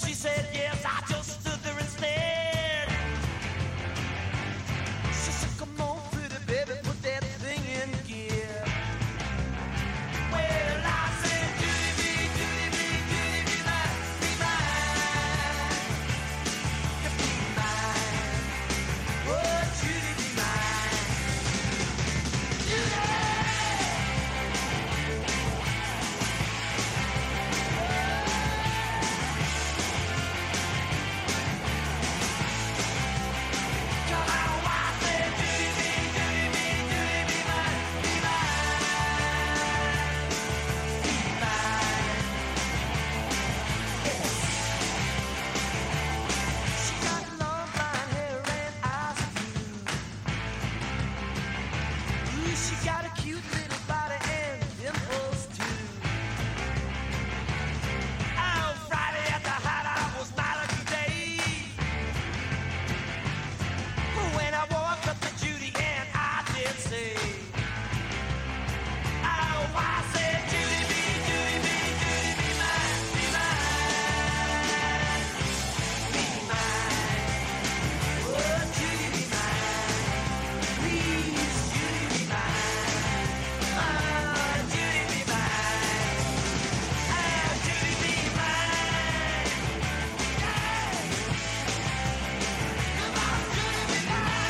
she said yes, I just stood there and stared. She said, come on, pretty baby, put that thing in gear. Well, I said, Judy be mine, be mine. You be mine. Oh, Judy be mine. Judy! She got a cute little body and dimples too. Oh, Friday at the hideout was my lucky day. When I walked up to Judy and I did say, oh, I said, Judy be mine, be mine, be mine. Oh, Judy be mine, please, Judy be mine. Oh, Judy be mine. Oh, Judy be mine. Come on, Judy be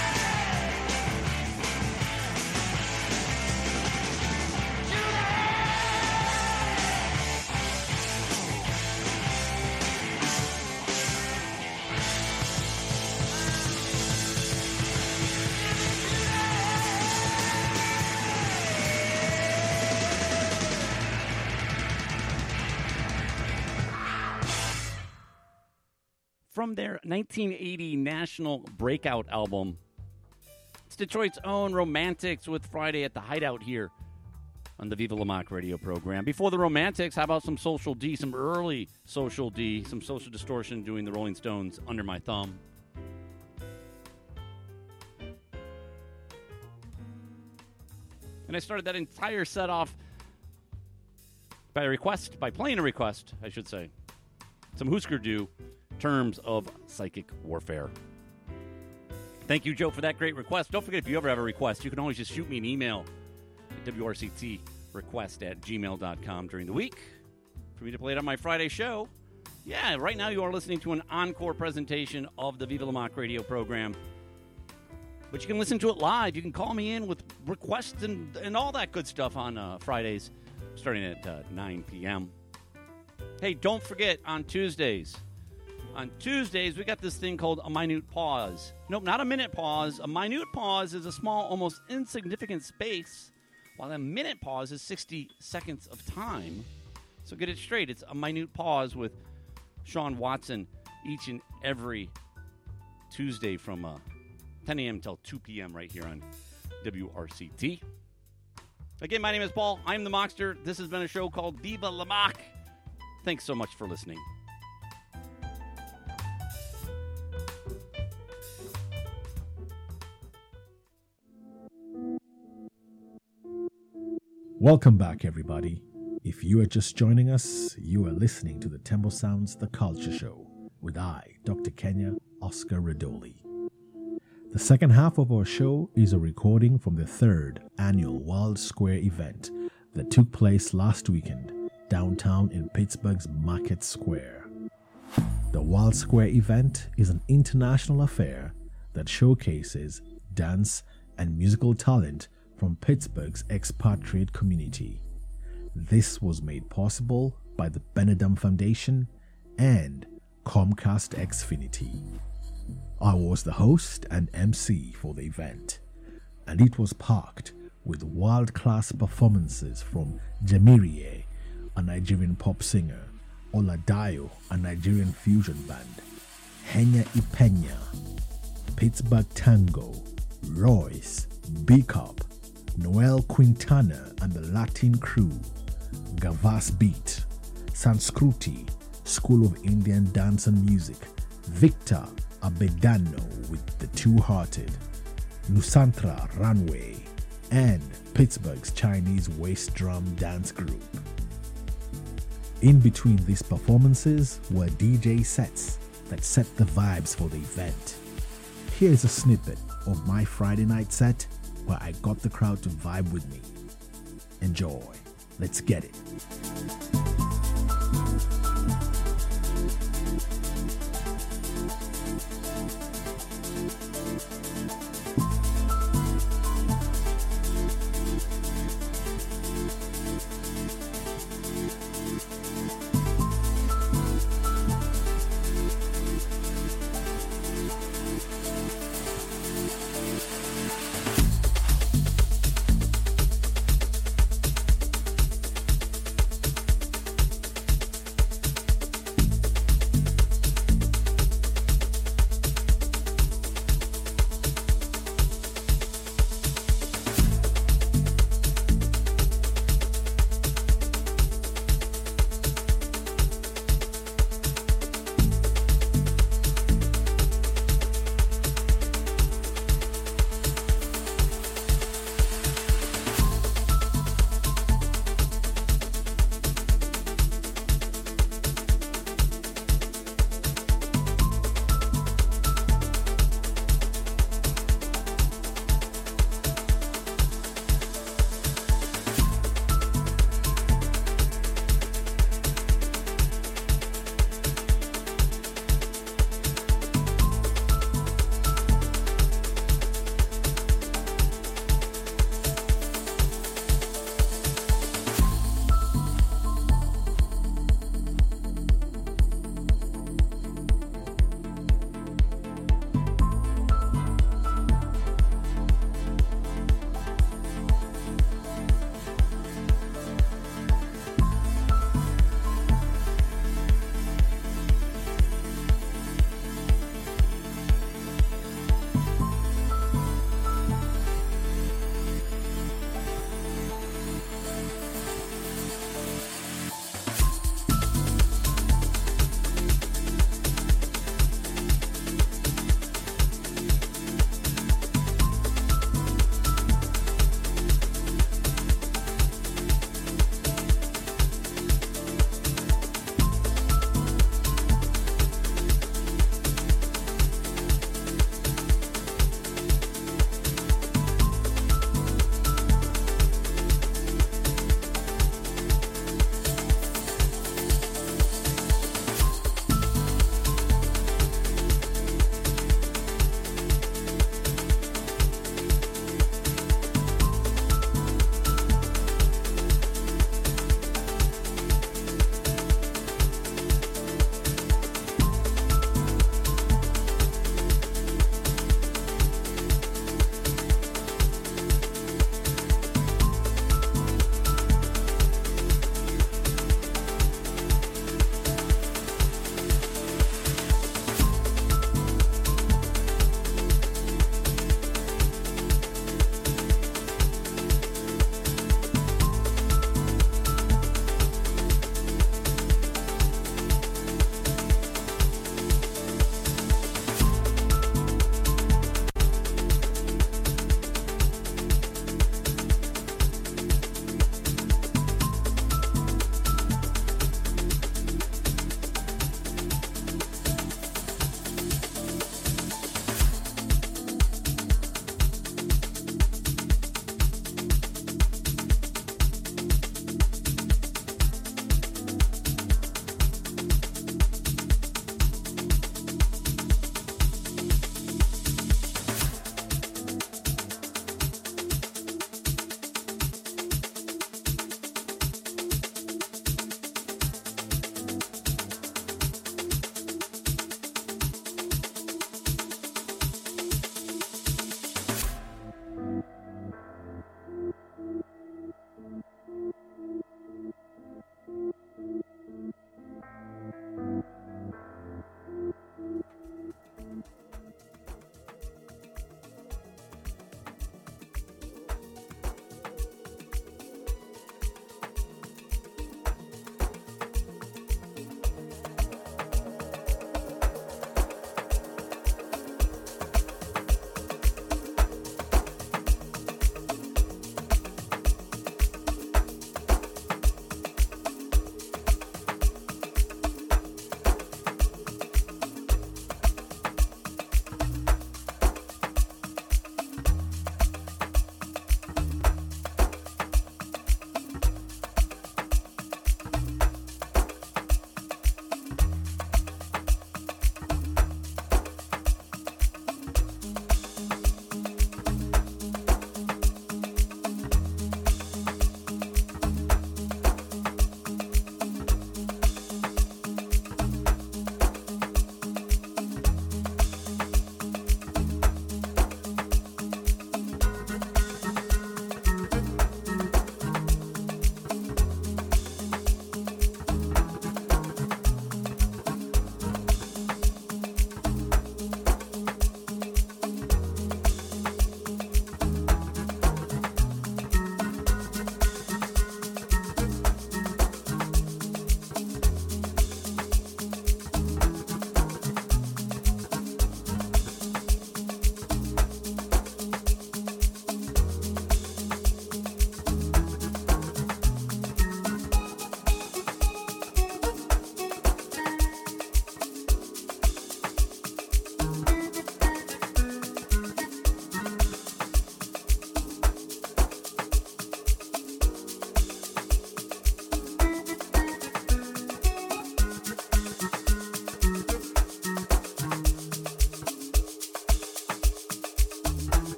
From their 1980 national breakout album, it's Detroit's own Romantics with Friday at the Hideout here on the Viva La Mock radio program. Before the Romantics, how about some Social D, some early Social D, some Social Distortion doing the Rolling Stones Under My Thumb. And I started that entire set off by playing a request, I should say. Some Husker Du, Terms of Psychic Warfare. Thank you, Joe, for that great request. Don't forget, if you ever have a request, you can always just shoot me an email at wrctrequest@gmail.com during the week for me to play it on my Friday show. Yeah, right now you are listening to an encore presentation of the Viva La Mock radio program. But you can listen to it live. You can call me in with requests and all that good stuff on Fridays, starting at 9 p.m. Hey, don't forget, on Tuesdays, we got this thing called a minute pause. Nope, not a minute pause. A minute pause is a small, almost insignificant space, while a minute pause is 60 seconds of time. So get it straight. It's a minute pause with Sean Watson each and every Tuesday from 10 a.m. till 2 p.m. right here on WRCT. Again, my name is Paul. I'm the Mockster. This has been a show called Viva La Mock. Thanks so much for listening. Welcome back, everybody. If you are just joining us, you are listening to the Temple Sounds The Culture Show with I, Dr. Kenya Oscar Radoli. The second half of our show is a recording from the third annual Wild Square event that took place last weekend downtown in Pittsburgh's Market Square. The Wild Square event is an international affair that showcases dance and musical talent from Pittsburgh's expatriate community. This was made possible by the Benedum Foundation and Comcast Xfinity. I was the host and MC for the event, and it was packed with world-class performances from Jamirie, a Nigerian pop singer, Oladayo, a Nigerian fusion band, Henya Ipenya, Pittsburgh Tango, Royce, B-Cup, Noel Quintana and the Latin Crew, Gavas Beat, Sanskruti, School of Indian Dance and Music, Victor Abedano with the Two-Hearted, Nusantra Runway, and Pittsburgh's Chinese Waist Drum Dance Group. In between these performances were DJ sets that set the vibes for the event. Here's a snippet of my Friday night set where I got the crowd to vibe with me. Enjoy. Let's get it.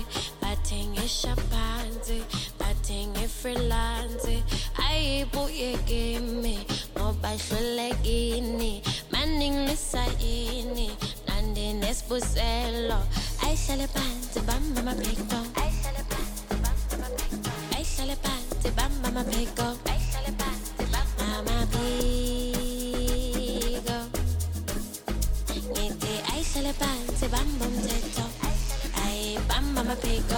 bathengisha phansi bathengi freelance ayibuye kimi ngoba hlulekini maningilisa ini nandi nesibuselo ayihlale phansi bamba amaphiko ayihlale phansi bamba amaphiko ayihlale phansi bamba amaphiko ngithi ayihlale phansi bamba umthetho ayi bamba amaphiko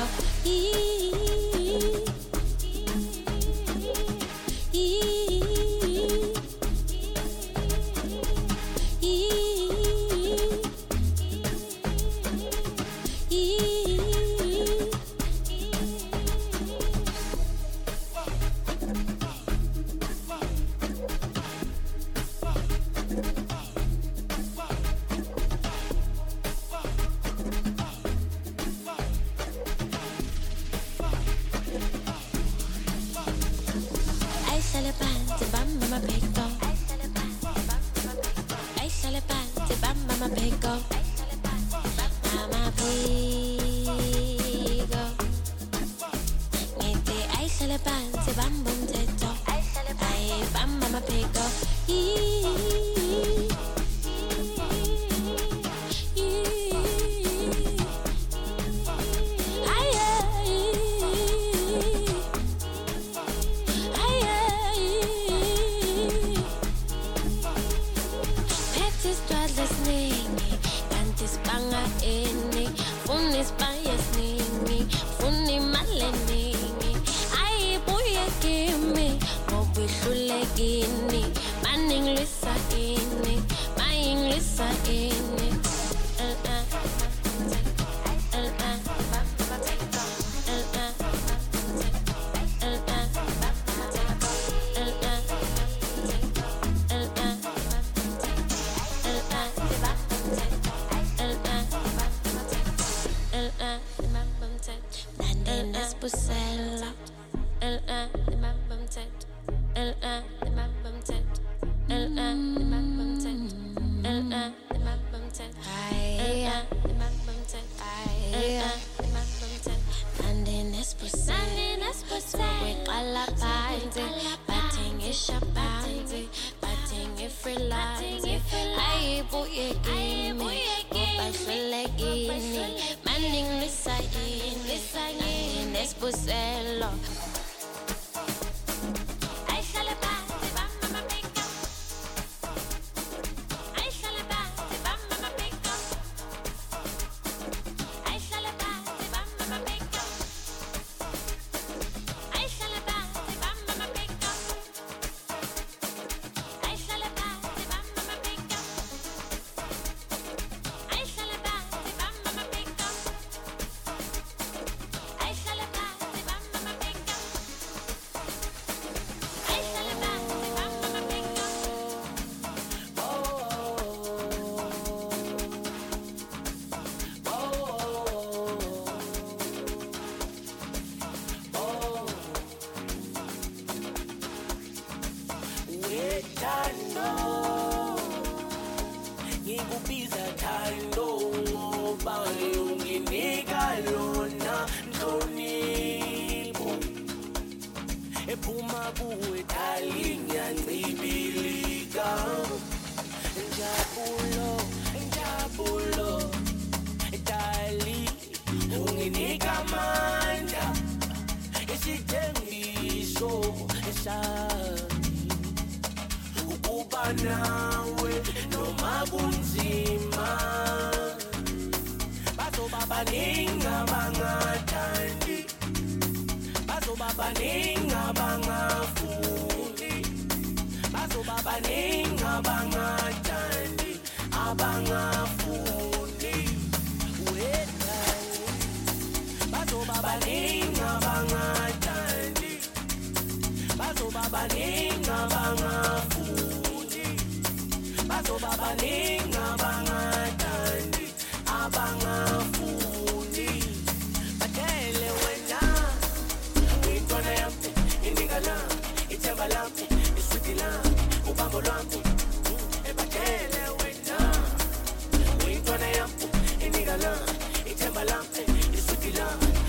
Timbaland, it's with the lamp, it's with the lamp.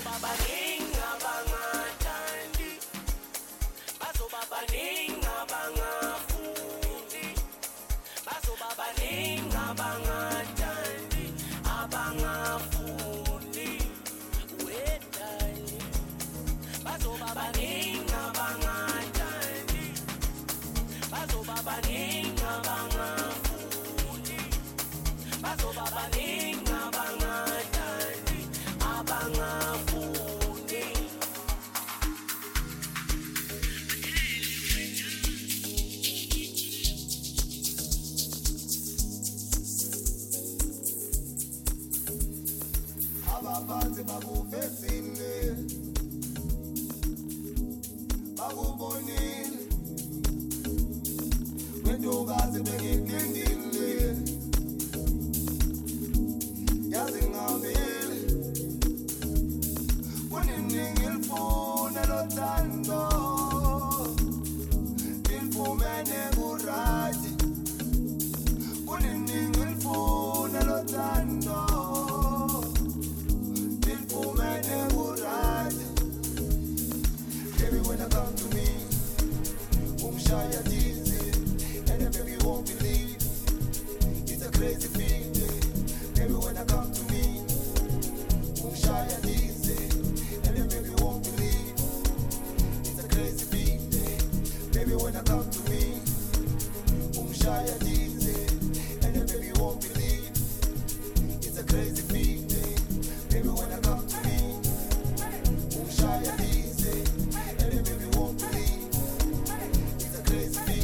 abaphansi bakuvezile bakubonile wentokazi bengikulindile yazi ngihambile kunini ngilifuna lothando ngilifumene kurathi kunini ngilifuna lothando baby, when I come to me, shy and easy, and then baby you won't believe, it's a crazy feeling. Baby, when I come to me, shy and easy, and then baby you won't believe, it's a crazy feeling. Baby, when I come to me, shy and easy, and then baby you won't believe, it's a crazy feeling. Baby, when I come to me, shy and easy, and then baby you won't believe, it's a crazy feeling.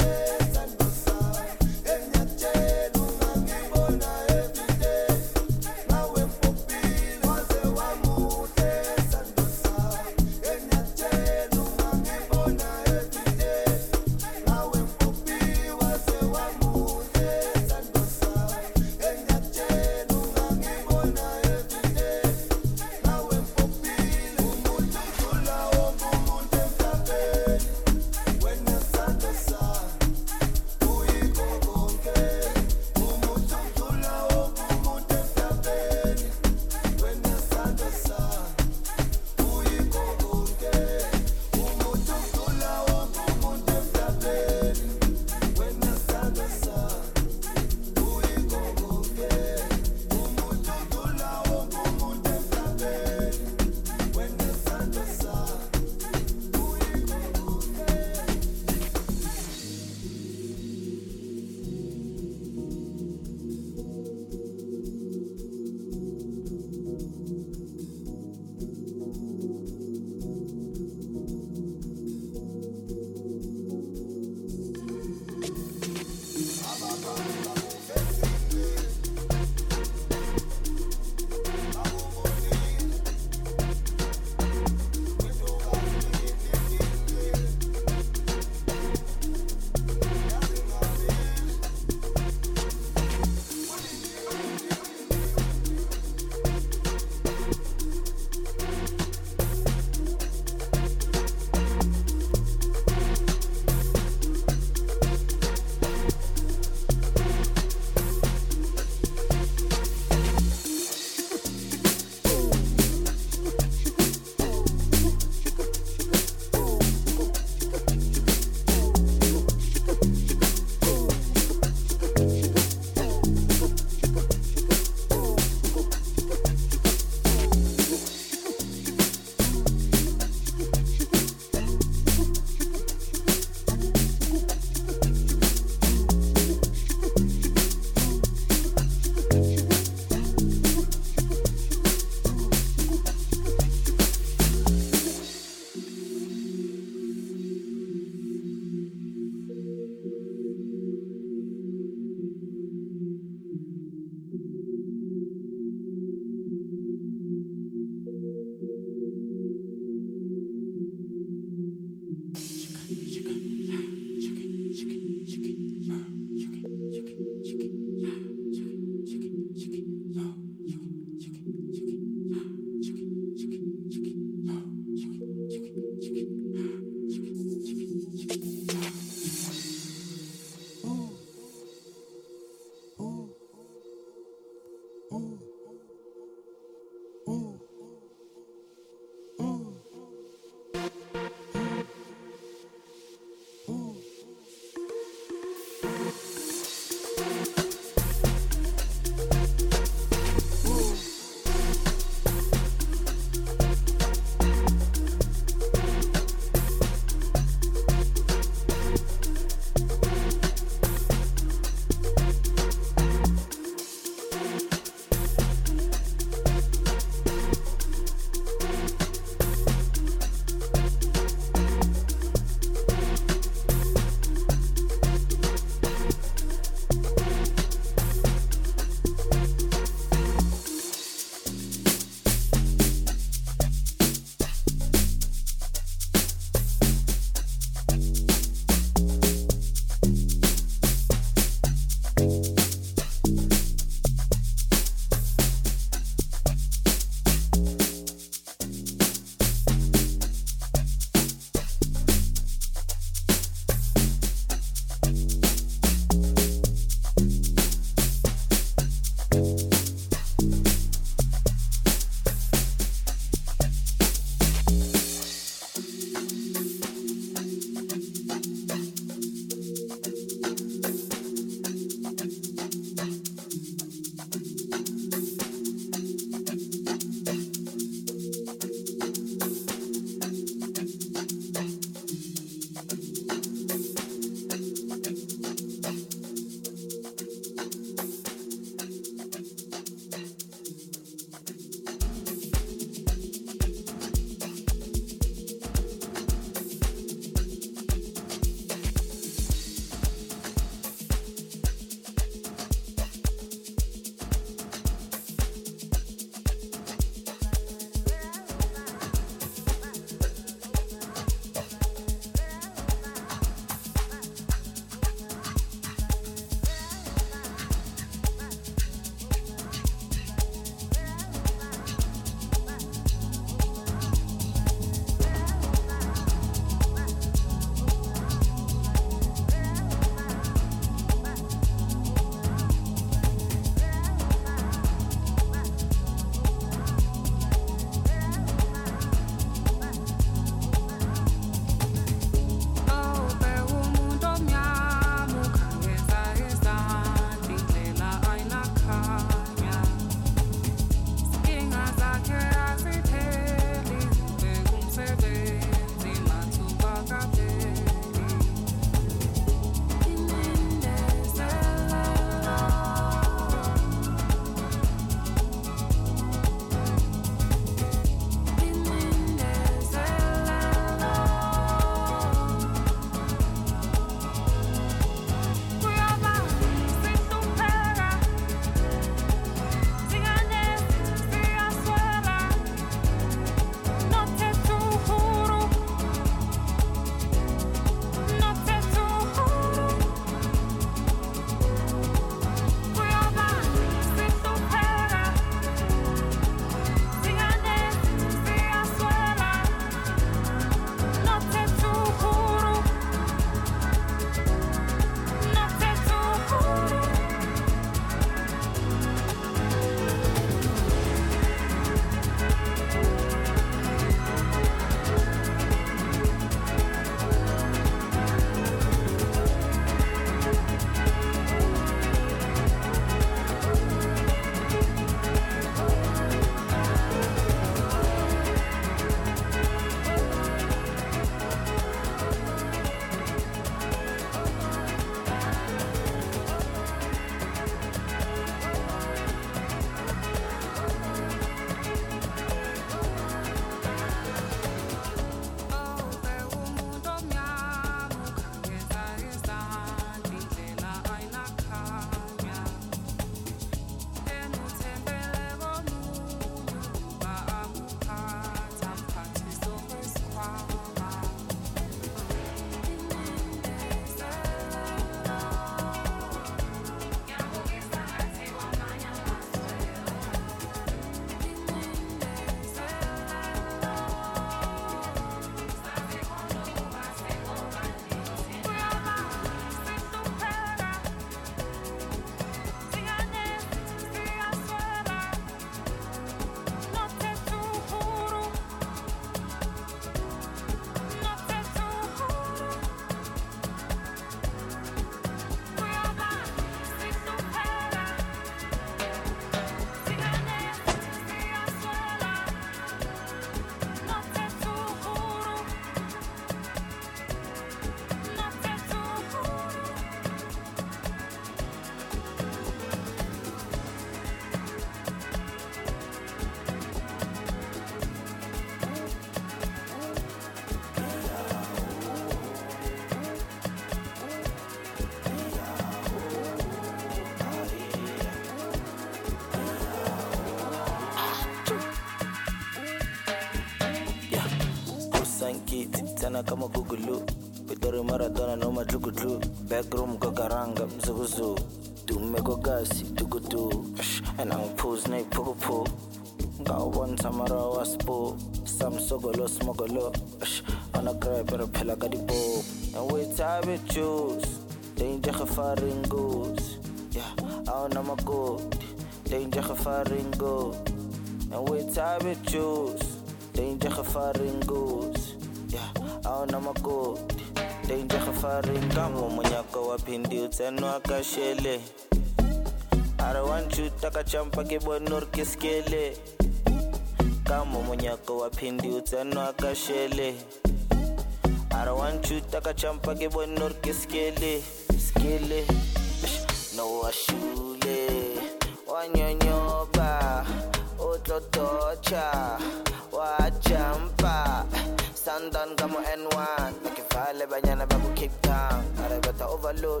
sana kama Google Pitori Maradona no majugutlu Backroom kokaranga mzuguzu Tumeko gasi tukutu And I'm pose na ipukupu Gawon samara waspo Sam sogolo smogolo On a cry pero pela kadibo And we type it choose Danger gevaring goes Yeah, I know my good Danger gevaring goes And we type it choose Danger gevaring goes Yeah, I know my good Danger gevaring Kamo monyako wapindi utenu akashele I don't want you takachampa kibonor kiskele Kamo monyako wapindi utenu akashele I don't want you takachampa kibonor kiskele Skele No washule Wanyonyoba Ototocha Wachampa Sandan kamo N1 Nakifale banyana babu Cape Town Arabata overload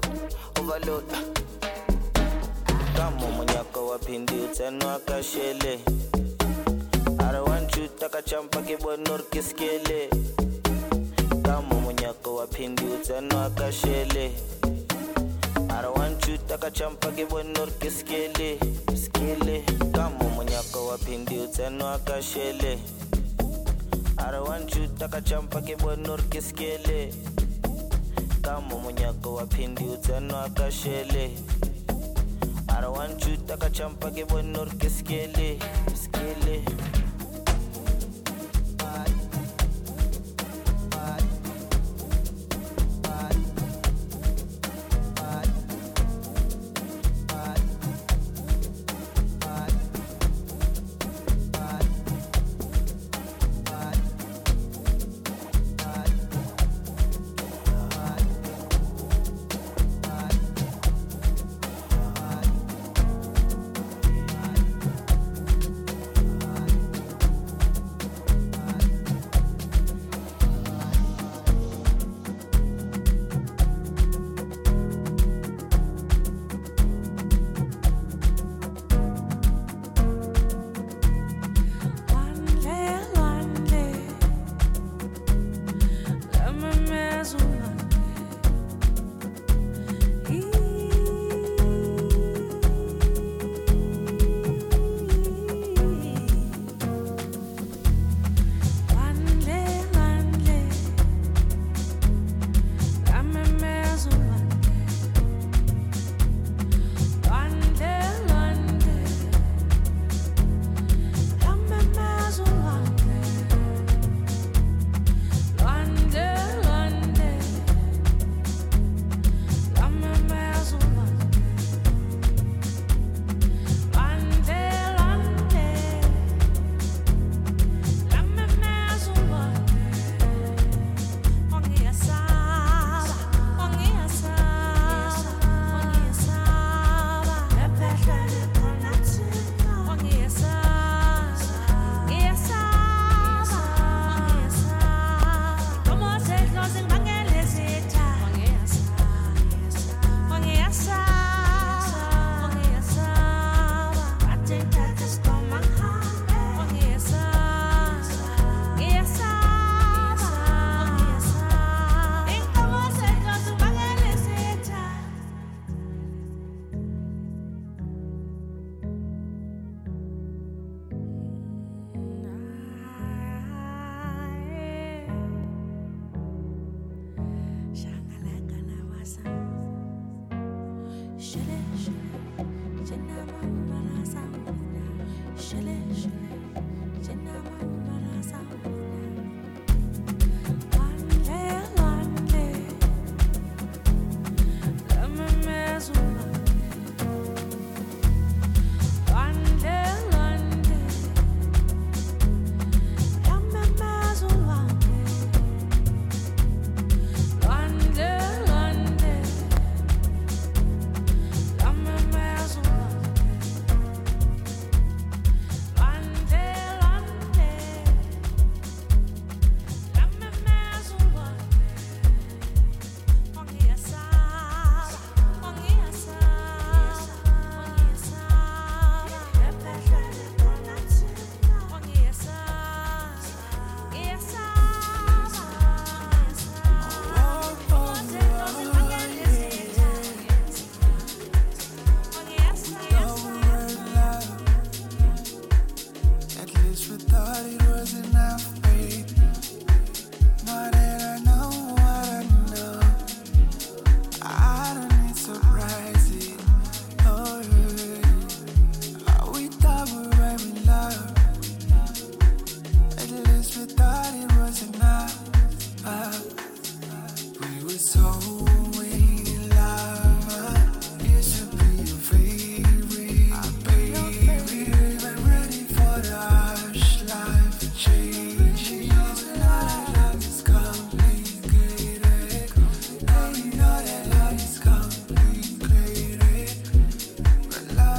Kamo monyako wapindi utenu akashele I don't want you takachampa kibonor kiskele Kamo monyako wapindi utenu akashele I don't want you takachampa kibonor kiskele Skele Kamo monyako wapindi utenu akashele I don't want you takachampa kibonor kiskele Kamo monyako wapindi utenu akashele I don't want you takachampa kibonor kiskele Skele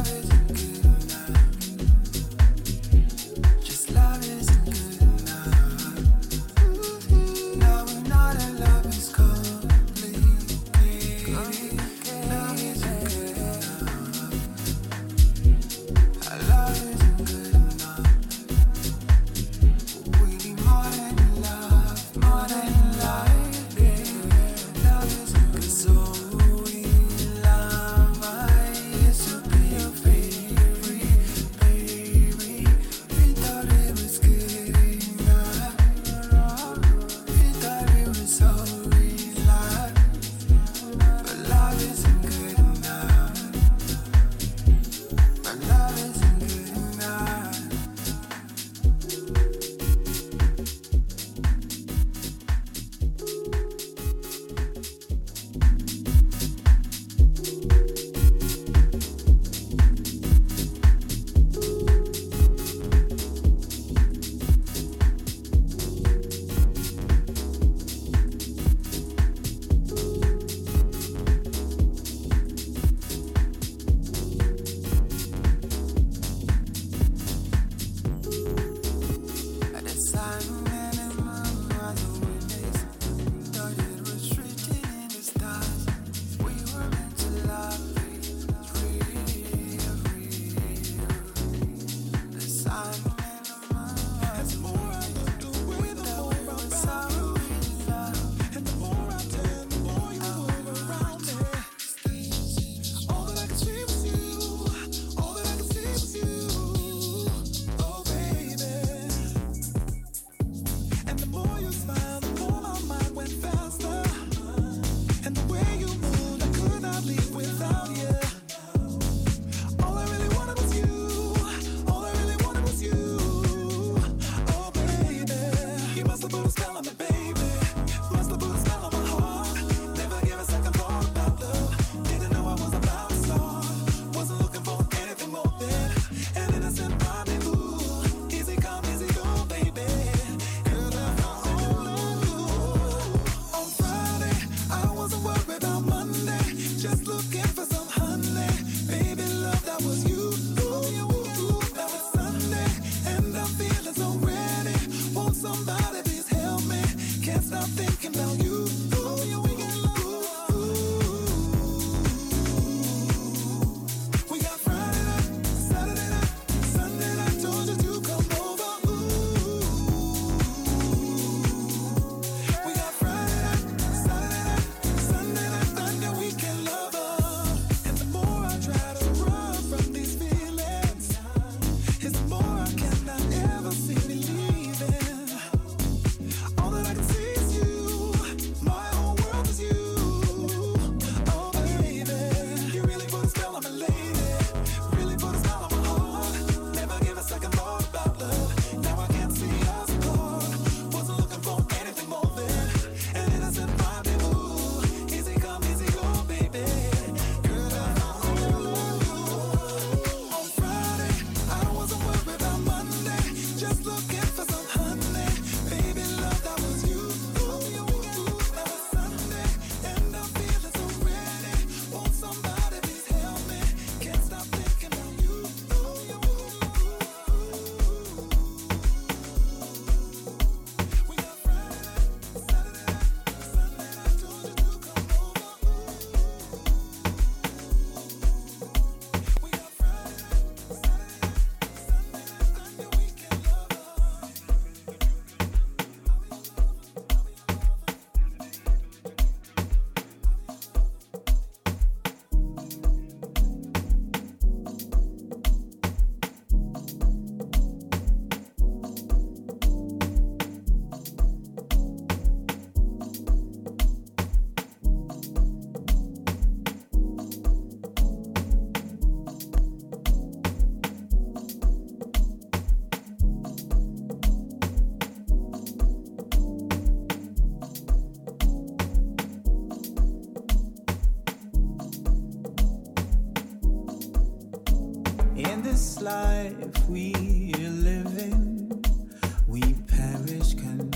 this life we are living, we perish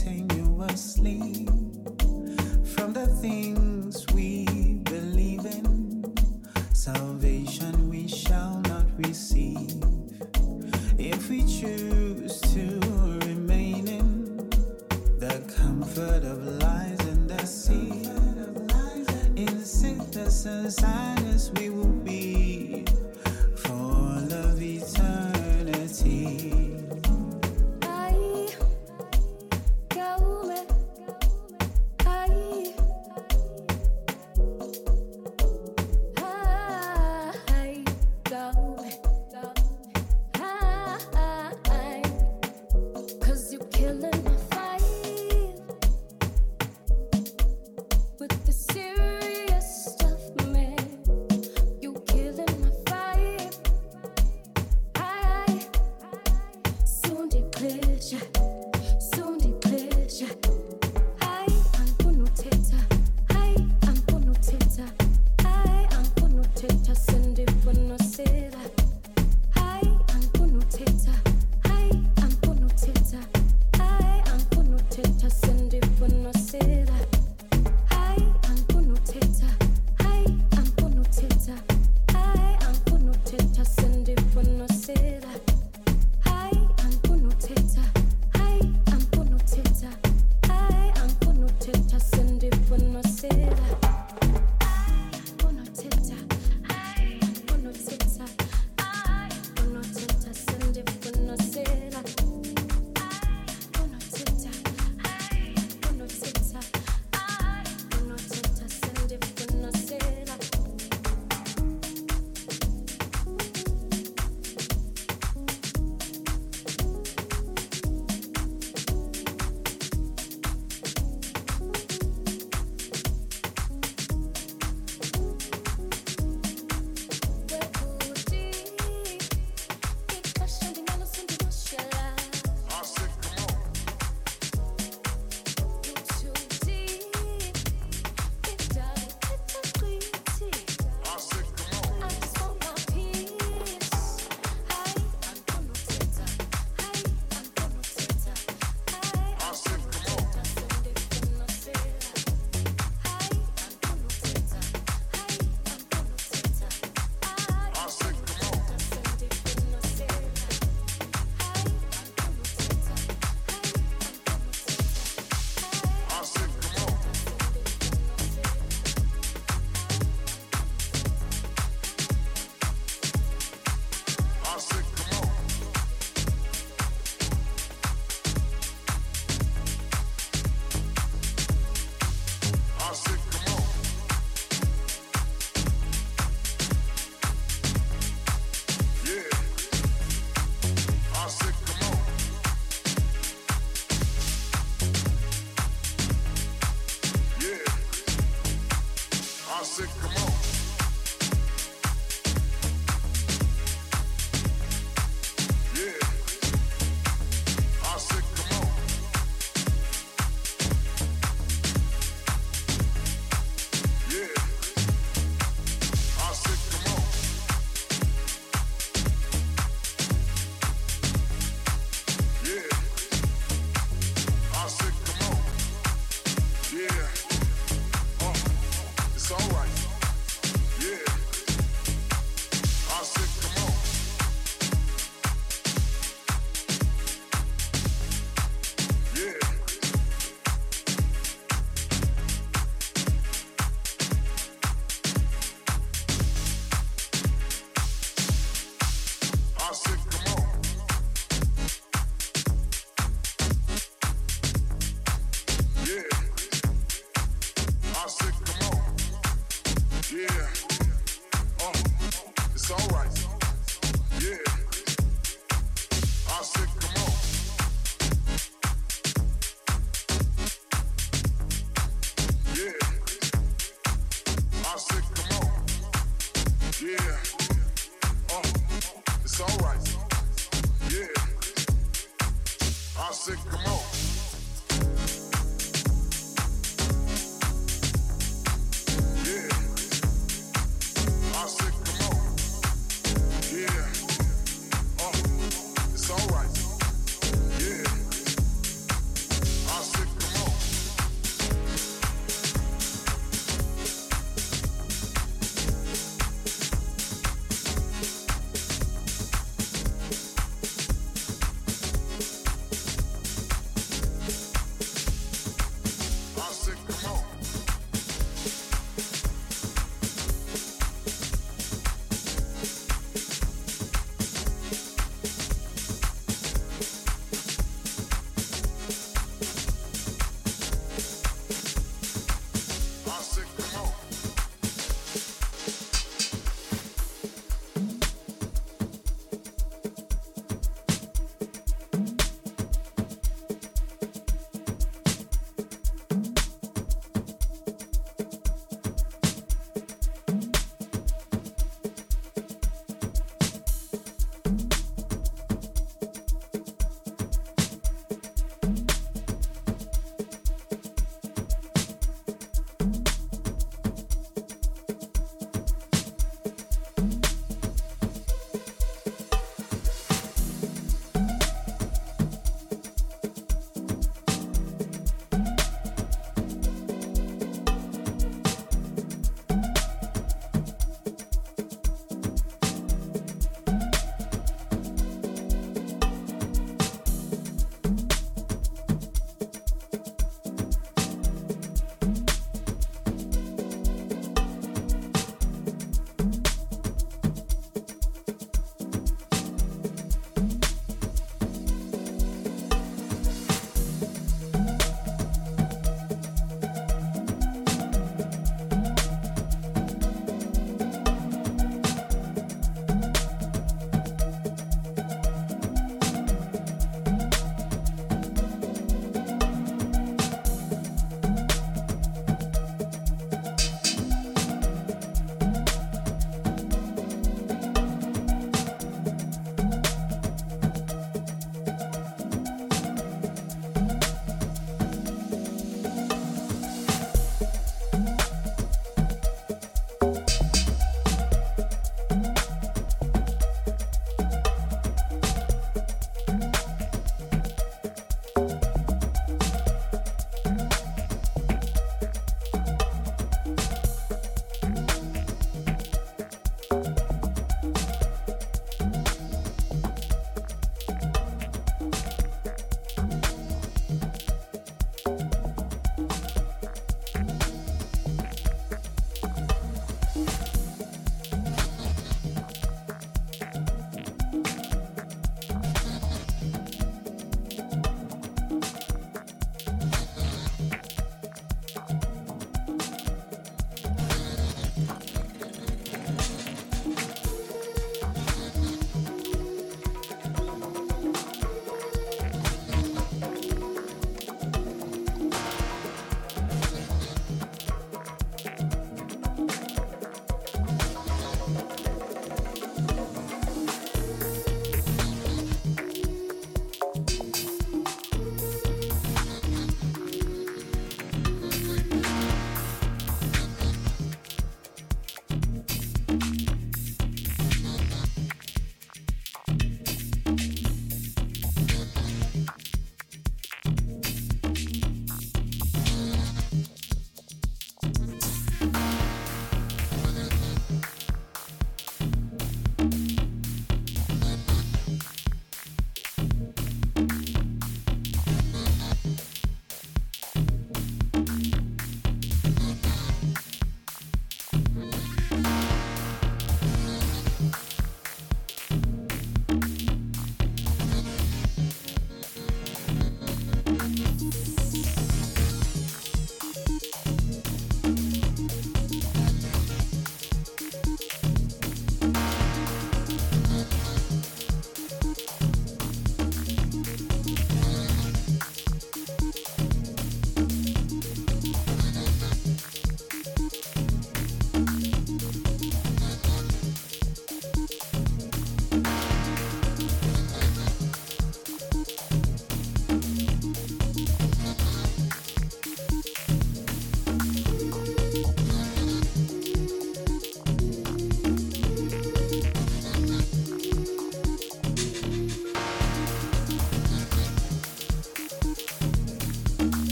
continuously from the things we believe in. Salvation we shall not receive. If we choose to remain in the comfort of lies and deceit, in sickness and sadness we will be for all of eternity.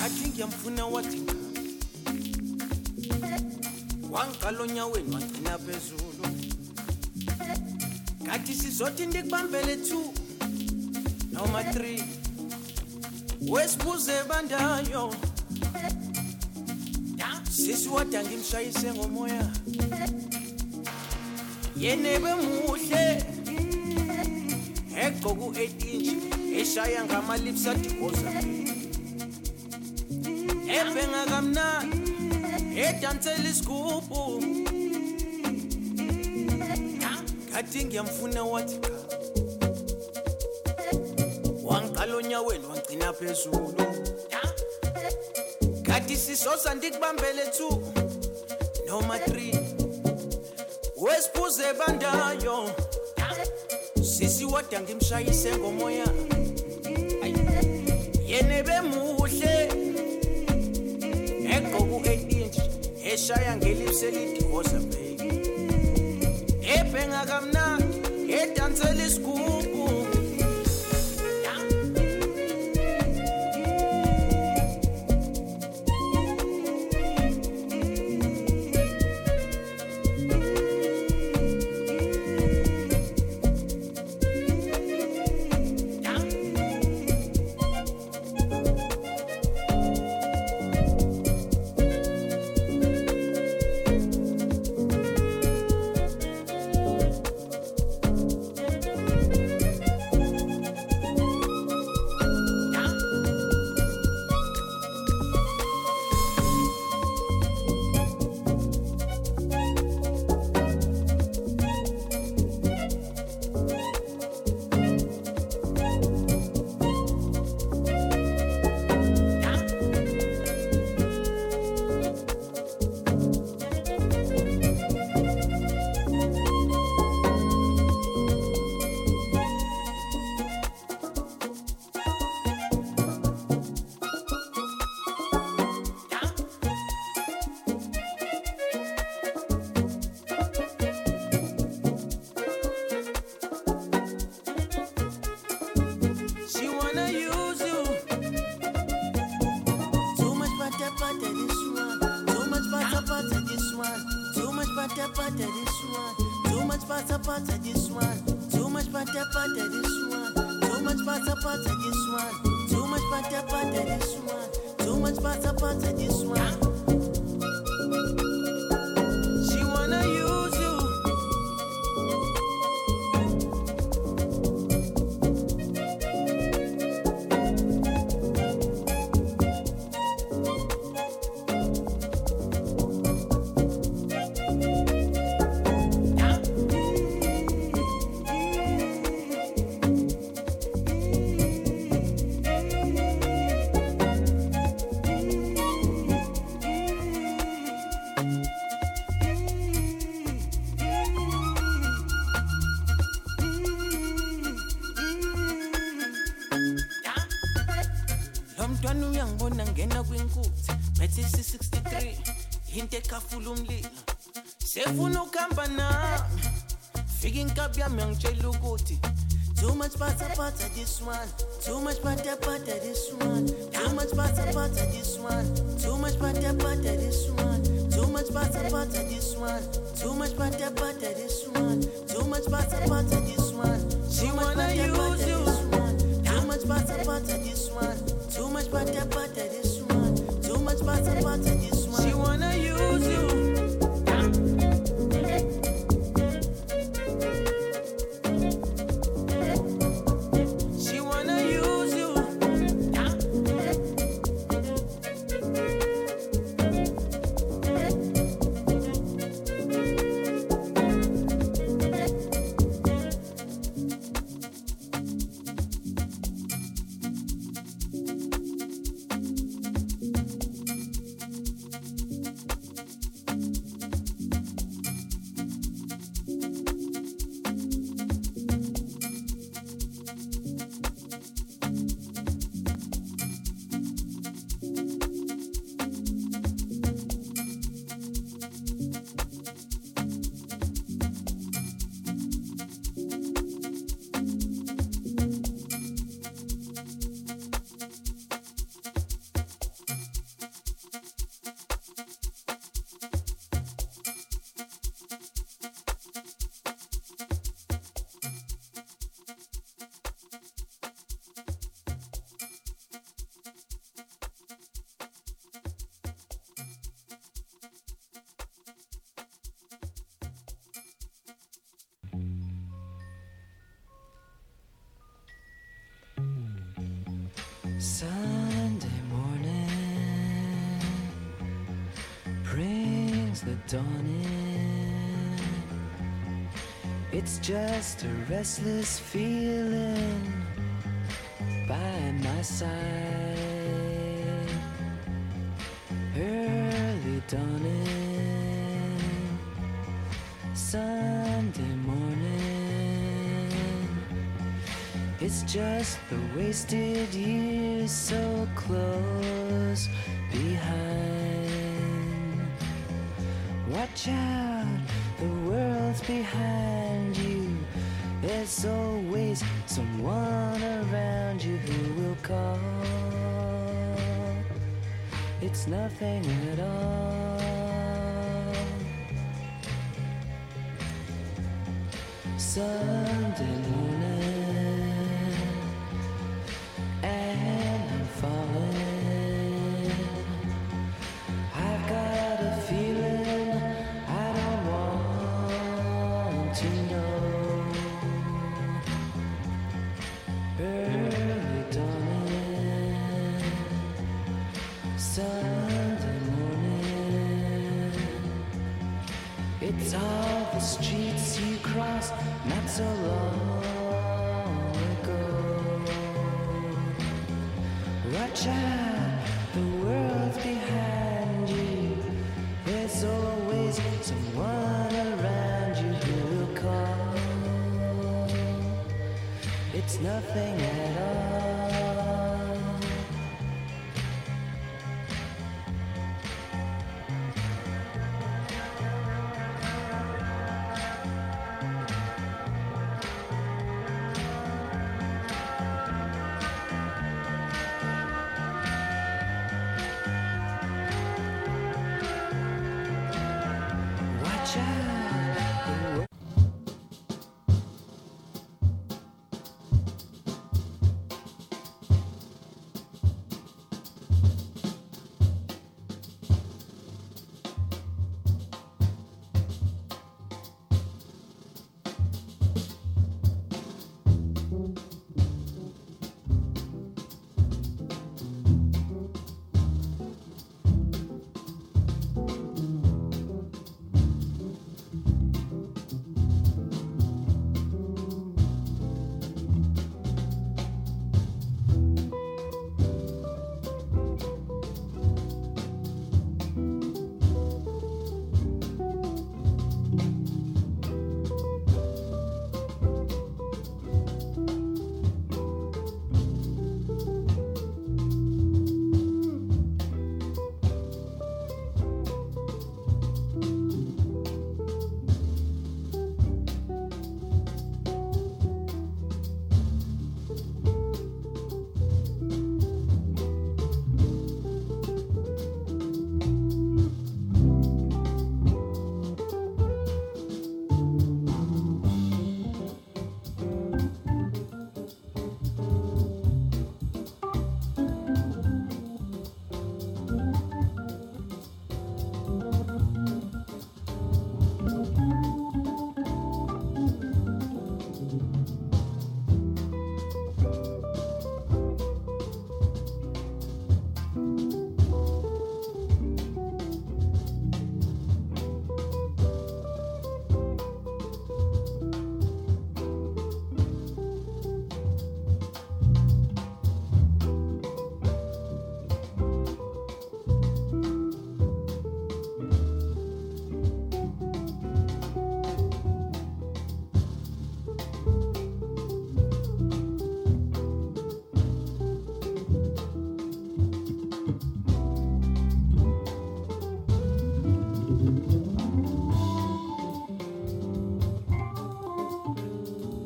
ngathi ngiyamfuna wathi wangiqala onyaweni wagcina phezulu ngathi sizothi ndikubambele 2 noma 3 wesibuze bandayo sisi wada ngimshayise ngomoya yenebe muhle egqoka u-8 inch eshaya ngama-lips adiboza ebhenga kamnandi edansela isigubhu ngathi ngiyamfuna wathi wangiqala onyaweni wangigcina phezulu ngathi sisosa ndikubambele 2 noma 3 wesiphuze bandayo sisi wada ngimshayise ngomoya yenebe muhle egqoka u-8 inch eshaya ngelips elidivoza baby ebhenga kamnandi edansela isigubhu Mntwana uyangibona ngena kwinkuthi bethe 63 into ekhafula umlilo sefuna ukuhamba nami fika inkabi yami yangitshela ukuthi too much butter this one, too much butter this one, too much butter this one, too much butter this one, too much butter this one, too much butter this one, too much butter this one. She wanna use you. Too much butter this one, too much butter this one, too much butter this one. She wanna use you. the dawning. It's just a restless feeling by my side. Early dawning, Sunday morning. It's just the wasted years so close behind. Watch out, the world's behind you. There's always someone around you who will call. It's nothing at all. Sunday morning, and I'm falling. I've got a feeling I don't want to know. Early dawning, Sunday morning. It's all the streets you crossed not so long ago. Watch out, the world's behind you. There's always someone around you who will call. It's nothing at all. Watch out.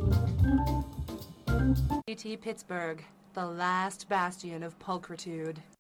UT Pittsburgh, the last bastion of pulchritude.